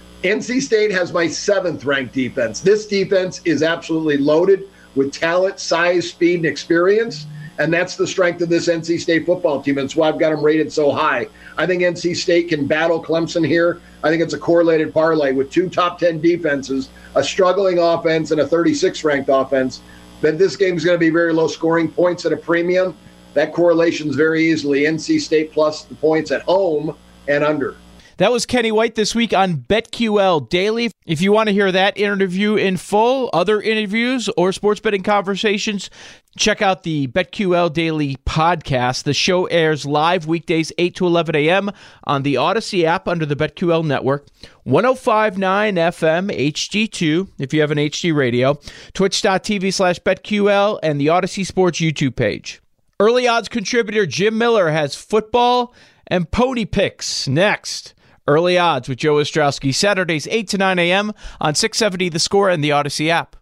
N C State has my seventh ranked defense. This defense is absolutely loaded with talent, size, speed, and experience, and that's the strength of this N C State football team. That's why I've got them rated so high. I think N C State can battle Clemson here. I think it's a correlated parlay with two top ten defenses, a struggling offense, and a thirty-sixth ranked offense. But this game is going to be very low scoring, points at a premium. That correlation is very easily N C State plus the points at home and under. That was Kenny White this week on BetQL Daily. If you want to hear that interview in full, other interviews, or sports betting conversations, check out the BetQL Daily podcast. The show airs live weekdays eight to eleven a.m. on the Odyssey app under the BetQL network, one oh five point nine F M H D two if you have an H D radio, twitch.tv slash BetQL, and the Odyssey Sports YouTube page. Early odds contributor Jim Miller has football and pony picks next. Early Odds with Joe Ostrowski, Saturdays eight to nine a.m. on six seventy The Score and the Odyssey app.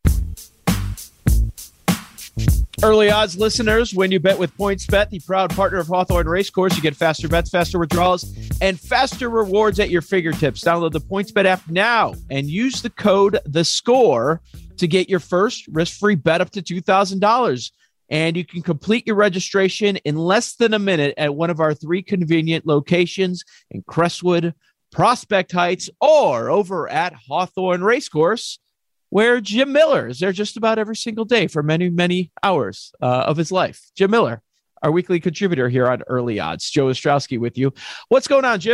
Early Odds listeners, when you bet with PointsBet, the proud partner of Hawthorne Racecourse, you get faster bets, faster withdrawals, and faster rewards at your fingertips. Download the PointsBet app now and use the code THESCORE to get your first risk-free bet up to two thousand dollars. And you can complete your registration in less than a minute at one of our three convenient locations in Crestwood, Prospect Heights, or over at Hawthorne Racecourse, where Jim Miller is there just about every single day for many, many hours uh, of his life. Jim Miller, our weekly contributor here on Early Odds. Joe Ostrowski with you. What's going on, Jim?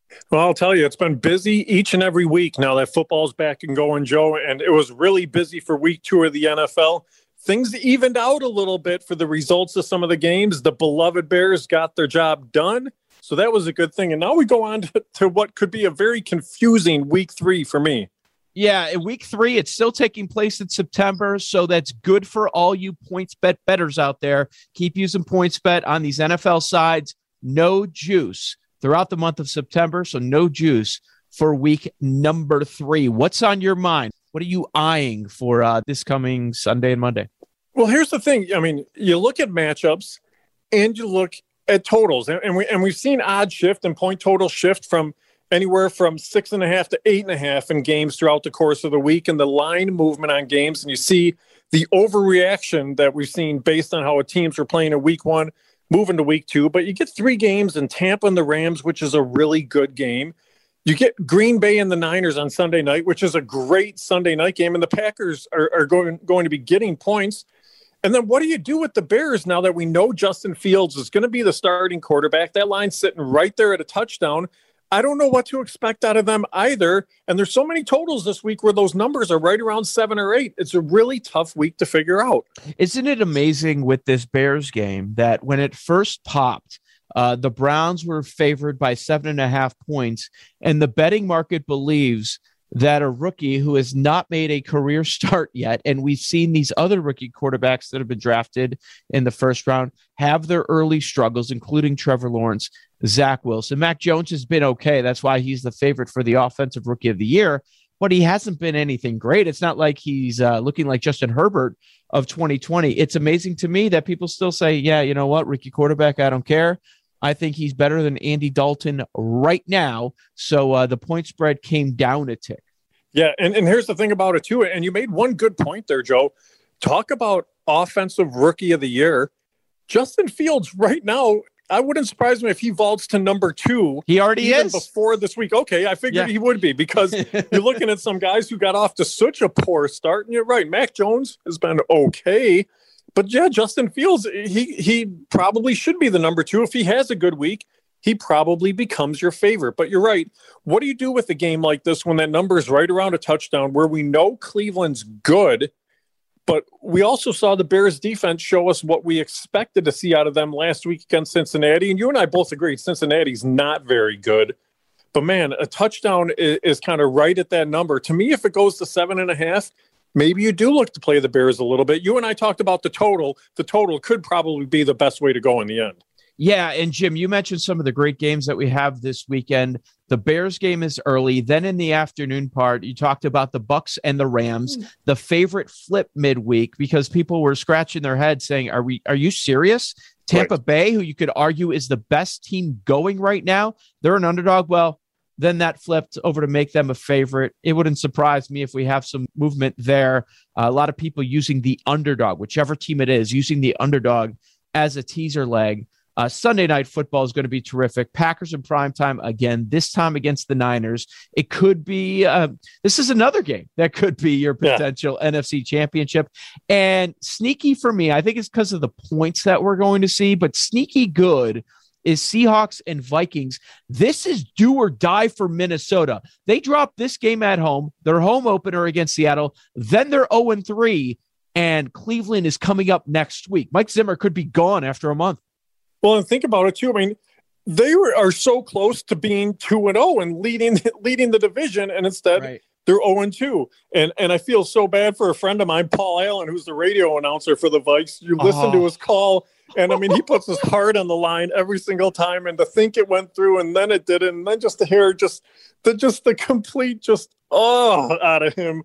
Well, I'll tell you, it's been busy each and every week now that football's back and going, Joe, and it was really busy for week two of the N F L. Things evened out a little bit for the results of some of the games. The beloved Bears got their job done, so that was a good thing. And now we go on to, to what could be a very confusing week three for me. Yeah, in week three, it's still taking place in September, so that's good for all you points bet bettors out there. Keep using points bet on these N F L sides. No juice throughout the month of September, so no juice for week number three. What's on your mind? What are you eyeing for uh, this coming Sunday and Monday? Well, here's the thing. I mean, you look at matchups and you look at totals, and, and we and we've seen odd shift and point total shift from anywhere from six and a half to eight and a half in games throughout the course of the week, and the line movement on games. And you see the overreaction that we've seen based on how teams were playing in week one, moving to week two. But you get three games in Tampa and the Rams, which is a really good game. You get Green Bay and the Niners on Sunday night, which is a great Sunday night game, and the Packers are, are going, going to be getting points. And then what do you do with the Bears now that we know Justin Fields is going to be the starting quarterback? That line's sitting right there at a touchdown. I don't know what to expect out of them either. And there's so many totals this week where those numbers are right around seven or eight. It's a really tough week to figure out. Isn't it amazing with this Bears game that when it first popped, Uh, the Browns were favored by seven and a half points, and the betting market believes that a rookie who has not made a career start yet, and we've seen these other rookie quarterbacks that have been drafted in the first round have their early struggles, including Trevor Lawrence, Zach Wilson. Mac Jones has been okay. That's why he's the favorite for the offensive rookie of the year, but he hasn't been anything great. It's not like he's uh, looking like Justin Herbert of twenty twenty. It's amazing to me that people still say, yeah, you know what, rookie quarterback, I don't care. I think he's better than Andy Dalton right now. So uh, the point spread came down a tick. Yeah, and, and here's the thing about it, too. And you made one good point there, Joe. Talk about offensive rookie of the year. Justin Fields right now, I wouldn't surprise me if he vaults to number two. He already even is. Before this week. Okay, I figured Yeah. he would be because you're looking at some guys who got off to such a poor start. And you're right, Mac Jones has been okay. But yeah, Justin Fields, he he probably should be the number two. If he has a good week, he probably becomes your favorite. But you're right. What do you do with a game like this when that number is right around a touchdown where we know Cleveland's good, but we also saw the Bears defense show us what we expected to see out of them last week against Cincinnati. And you and I both agreed Cincinnati's not very good. But man, a touchdown is, is kind of right at that number. To me, if it goes to seven and a half, maybe you do look to play the Bears a little bit. You and I talked about the total. The total could probably be the best way to go in the end. Yeah, and Jim, you mentioned some of the great games that we have this weekend. The Bears game is early. Then in the afternoon part, you talked about the Bucks and the Rams, the favorite flip midweek, because people were scratching their heads saying, are we? Are you serious? Tampa right. Bay, who you could argue is the best team going right now, they're an underdog. Well, then that flipped over to make them a favorite. It wouldn't surprise me if we have some movement there. Uh, a lot of people using the underdog, whichever team it is, using the underdog as a teaser leg. Uh, Sunday night football is going to be terrific. Packers in primetime again, this time against the Niners. It could be, uh, this is another game that could be your potential yeah. N F C championship. And sneaky for me, I think it's because of the points that we're going to see, but sneaky good is Seahawks and Vikings. This is do or die for Minnesota. They dropped this game at home, their home opener against Seattle, then they're oh and three, and Cleveland is coming up next week. Mike Zimmer could be gone after a month. Well, and think about it, too. I mean, they were, are so close to being two and oh and leading leading the division, and instead right. they're oh and two. And and I feel so bad for a friend of mine, Paul Allen, who's the radio announcer for the Vikes. You listen oh. to his call, and, I mean, he puts his heart on the line every single time, and to think it went through and then it didn't, and then just to hear just the, just the complete just oh out of him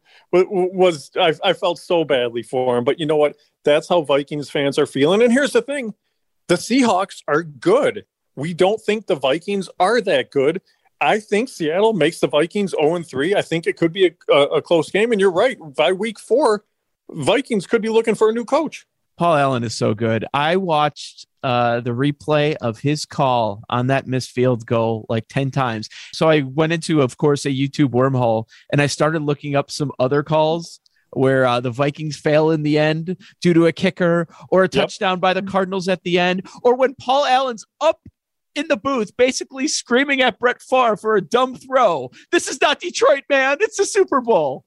was I, I felt so badly for him. But you know what? That's how Vikings fans are feeling. And here's the thing. The Seahawks are good. We don't think the Vikings are that good. I think Seattle makes the Vikings oh and three. I think it could be a, a, a close game. And you're right. By week four, Vikings could be looking for a new coach. Paul Allen is so good. I watched uh, the replay of his call on that missed field goal like ten times. So I went into, of course, a YouTube wormhole, and I started looking up some other calls where uh, the Vikings fail in the end due to a kicker or a touchdown yep. by the Cardinals at the end, or when Paul Allen's up in the booth, basically screaming at Brett Favre for a dumb throw. This is not Detroit, man. It's the Super Bowl.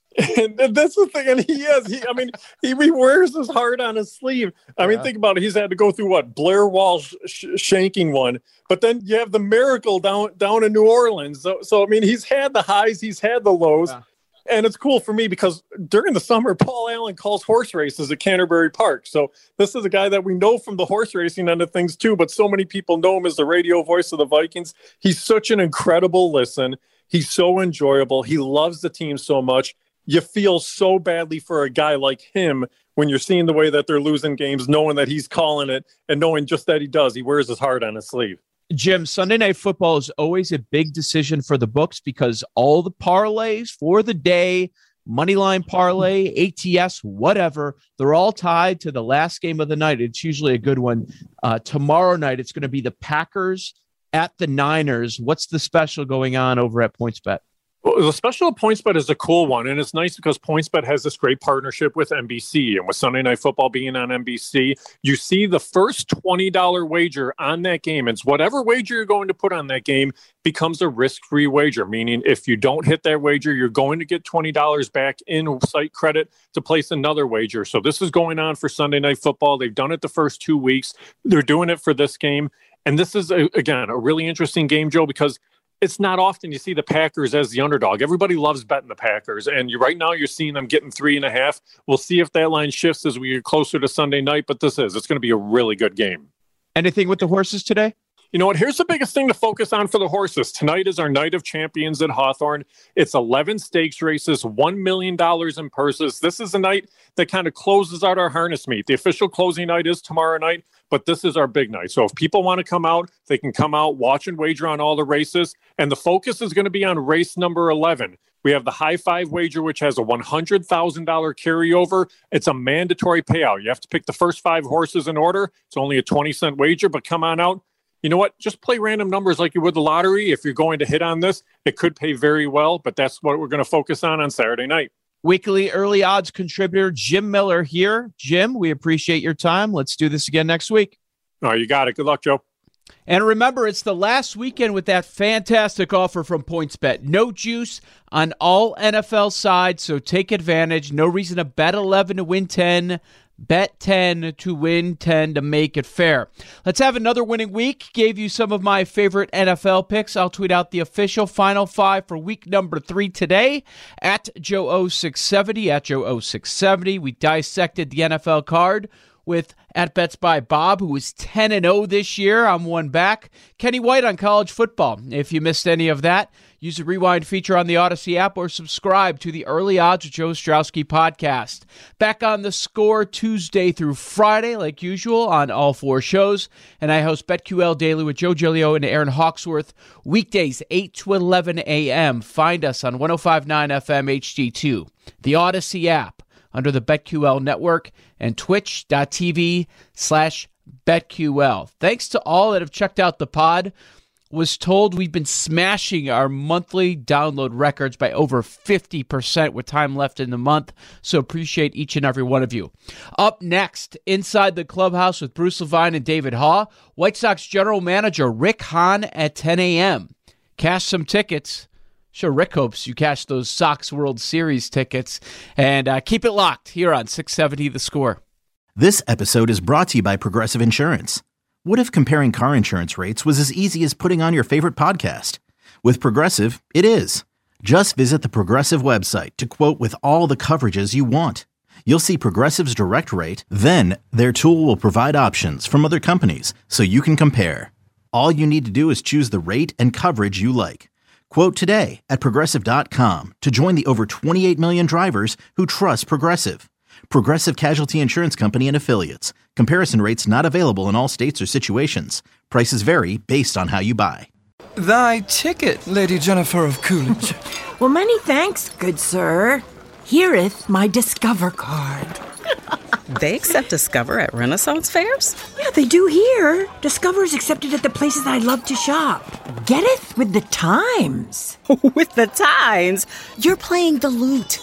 And that's the thing. And he has, he, I mean, he, he wears his heart on his sleeve. I yeah. mean, think about it. He's had to go through what? Blair Walsh sh- shanking one. But then you have the miracle down down in New Orleans. So, so I mean, he's had the highs, he's had the lows. Yeah. And it's cool for me because during the summer, Paul Allen calls horse races at Canterbury Park. So this is a guy that we know from the horse racing end of things too, but so many people know him as the radio voice of the Vikings. He's such an incredible listen. He's so enjoyable. He loves the team so much. You feel so badly for a guy like him when you're seeing the way that they're losing games, knowing that he's calling it and knowing just that he does. He wears his heart on his sleeve. Jim, Sunday Night Football is always a big decision for the books because all the parlays for the day, Moneyline parlay, A T S, whatever, they're all tied to the last game of the night. It's usually a good one. Uh, tomorrow night, it's going to be the Packers at the Niners. What's the special going on over at PointsBet? Well, the special at PointsBet is a cool one, and it's nice because PointsBet has this great partnership with N B C, and with Sunday Night Football being on N B C, you see the first twenty dollars wager on that game. It's whatever wager you're going to put on that game becomes a risk-free wager, meaning if you don't hit that wager, you're going to get twenty dollars back in site credit to place another wager. So this is going on for Sunday Night Football. They've done it the first two weeks. They're doing it for this game, and this is, a, again, a really interesting game, Joe, because it's not often you see the Packers as the underdog. Everybody loves betting the Packers, and you, right now you're seeing them getting three and a half. We'll see if that line shifts as we get closer to Sunday night, but this is. It's going to be a really good game. Anything with the horses today? You know what? Here's the biggest thing to focus on for the horses. Tonight is our night of champions at Hawthorne. It's eleven stakes races, one million dollars in purses. This is a night that kind of closes out our harness meet. The official closing night is tomorrow night, but this is our big night. So if people want to come out, they can come out, watch and wager on all the races. And the focus is going to be on race number eleven. We have the high five wager, which has a one hundred thousand dollars carryover. It's a mandatory payout. You have to pick the first five horses in order. It's only a twenty cent wager, but come on out. You know what? Just play random numbers like you would the lottery. If you're going to hit on this, it could pay very well, but that's what we're going to focus on on Saturday night. Weekly early odds contributor Jim Miller here. Jim, we appreciate your time. Let's do this again next week. Oh, you got it. Good luck, Joe. And remember, it's the last weekend with that fantastic offer from PointsBet. No juice on all N F L sides, so take advantage. No reason to bet eleven to win ten. Bet ten to win ten to make it fair. Let's have another winning week. Gave you some of my favorite N F L picks. I'll tweet out the official final five for week number three today at Joe O six seventy, at Joe O six seventy. We dissected the N F L card with at Bets by Bob, who was ten and oh this year. I'm one back. Kenny White on college football. If you missed any of that, use the rewind feature on the Odyssey app or subscribe to the Early Odds with Joe Ostrowski podcast. Back on The Score Tuesday through Friday, like usual, on all four shows. And I host BetQL Daily with Joe Giglio and Aaron Hawksworth weekdays, eight to eleven a.m. Find us on one oh five point nine F M H D two, the Odyssey app, under the BetQL network, and twitch.tv slash BetQL. Thanks to all that have checked out the pod. Was told we've been smashing our monthly download records by over fifty percent with time left in the month, so appreciate each and every one of you. Up next, Inside the Clubhouse with Bruce Levine and David Haugh, White Sox General Manager Rick Hahn at ten a.m. Cash some tickets. Sure, Rick hopes you cash those Sox World Series tickets. And uh, keep it locked here on six seventy The Score. This episode is brought to you by Progressive Insurance. What if comparing car insurance rates was as easy as putting on your favorite podcast? With Progressive, it is. Just visit the Progressive website to quote with all the coverages you want. You'll see Progressive's direct rate, then their tool will provide options from other companies so you can compare. All you need to do is choose the rate and coverage you like. Quote today at Progressive dot com to join the over twenty-eight million drivers who trust Progressive. Progressive Casualty Insurance Company and Affiliates. Comparison rates not available in all states or situations. Prices vary based on how you buy. Thy ticket, Lady Jennifer of Coolidge. Well, many thanks, good sir. Hereeth my Discover card. They accept Discover at Renaissance fairs? Yeah, they do here. Discover is accepted at the places I love to shop. Getteth with the times. With the times? You're playing the lute.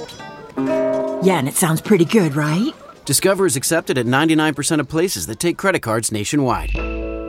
Yeah, and it sounds pretty good, right? Discover is accepted at ninety-nine percent of places that take credit cards nationwide.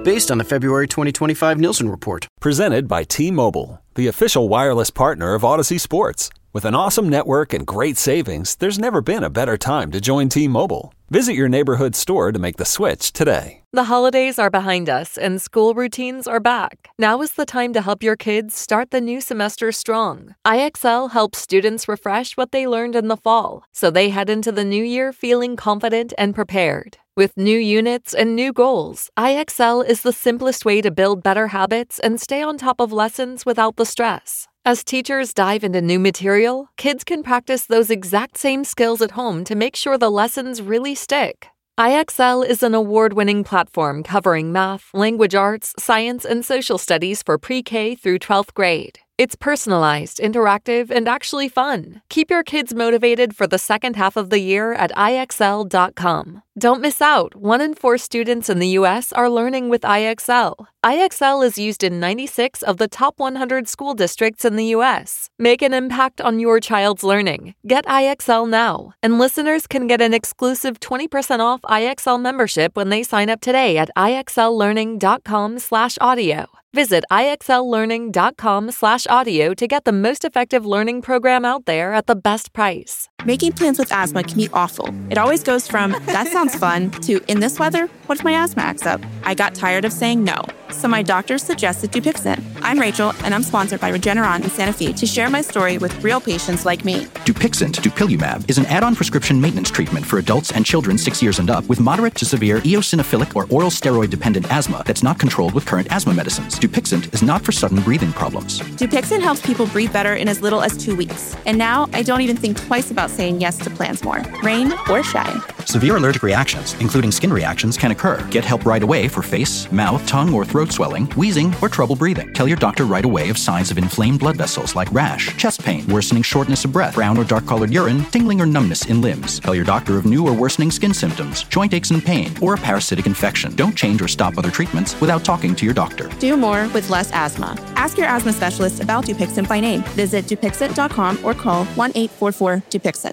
based on the February twenty twenty-five Nielsen report. Presented by T-Mobile, the official wireless partner of Odyssey Sports. With an awesome network and great savings, there's never been a better time to join T-Mobile. Visit your neighborhood store to make the switch today. The holidays are behind us and school routines are back. Now is the time to help your kids start the new semester strong. I X L helps students refresh what they learned in the fall, so they head into the new year feeling confident and prepared. With new units and new goals, I X L is the simplest way to build better habits and stay on top of lessons without the stress. As teachers dive into new material, kids can practice those exact same skills at home to make sure the lessons really stick. I X L is an award-winning platform covering math, language arts, science, and social studies for pre-K through twelfth grade. It's personalized, interactive, and actually fun. Keep your kids motivated for the second half of the year at I X L dot com. Don't miss out. One in four students in the U S are learning with I X L. I X L is used in ninety-six of the top one hundred school districts in the U S. Make an impact on your child's learning. Get I X L now. And listeners can get an exclusive twenty percent off I X L membership when they sign up today at I X L learning dot com slash audio. Visit I X L learning dot com slash audio to get the most effective learning program out there at the best price. Making plans with asthma can be awful. It always goes from, that sounds fun, to, in this weather, what if my asthma acts up? I got tired of saying no, so my doctor suggested Dupixent. I'm Rachel, and I'm sponsored by Regeneron in Santa Fe to share my story with real patients like me. Dupixent, dupilumab, is an add-on prescription maintenance treatment for adults and children six years and up with moderate to severe eosinophilic or oral steroid-dependent asthma that's not controlled with current asthma medicines. Dupixent is not for sudden breathing problems. Dupixent helps people breathe better in as little as two weeks. And now, I don't even think twice about saying yes to plans more, rain or shine. Severe allergic reactions, including skin reactions, can occur. Get help right away for face, mouth, tongue, or throat swelling, wheezing, or trouble breathing. Tell your doctor right away of signs of inflamed blood vessels like rash, chest pain, worsening shortness of breath, brown or dark-colored urine, tingling or numbness in limbs. Tell your doctor of new or worsening skin symptoms, joint aches and pain, or a parasitic infection. Don't change or stop other treatments without talking to your doctor. Do more with less asthma. Ask your asthma specialist about Dupixent by name. Visit Dupixent dot com or call one eight four four Dupixent.